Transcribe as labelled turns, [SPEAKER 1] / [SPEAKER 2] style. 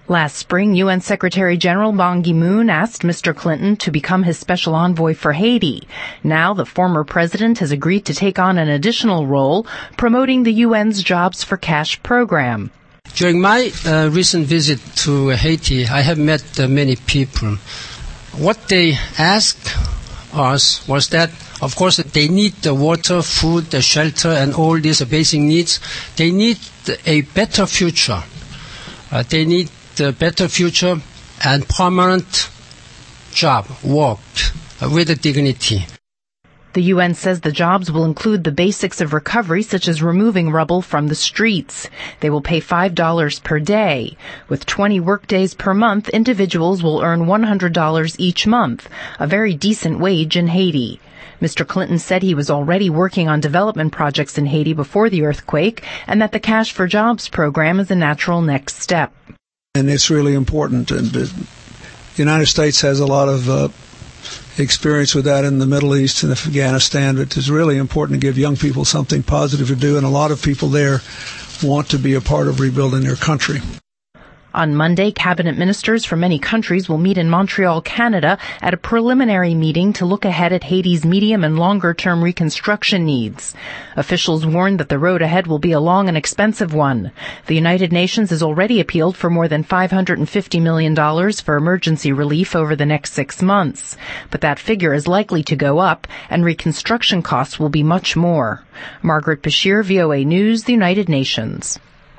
[SPEAKER 1] Last spring, UN Secretary General Ban Ki-moon asked Mr. Clinton to become his special envoy for Haiti. Now, the former president has agreed to take on an additional role, promoting the UN's Jobs for Cash program.
[SPEAKER 2] During my recent visit to Haiti, I have met many people. What they asked us was that, of course, they need the water, food, the shelter, and all these basic needs. They need a better future. They need a better future and permanent job, work with dignity.
[SPEAKER 1] The UN says the jobs will include the basics of recovery, such as removing rubble from the streets. They will pay $5 per day. With 20 workdays per month, individuals will earn $100 each month, a very decent wage in Haiti. Mr. Clinton said he was already working on development projects in Haiti before the earthquake, and that the Cash for Jobs program is a natural next step.
[SPEAKER 3] And it's really important. And the United States has a lot of experience with that in the Middle East and Afghanistan. It is really important to give young people something positive to do, and a lot of people there want to be a part of rebuilding their country.
[SPEAKER 1] On Monday, cabinet ministers from many countries will meet in Montreal, Canada, at a preliminary meeting to look ahead at Haiti's medium and longer-term reconstruction needs. Officials warned that the road ahead will be a long and expensive one. The United Nations has already appealed for more than $550 million for emergency relief over the next 6 months. But that figure is likely to go up, and reconstruction costs will be much more. Margaret Bashir, VOA News, the United Nations.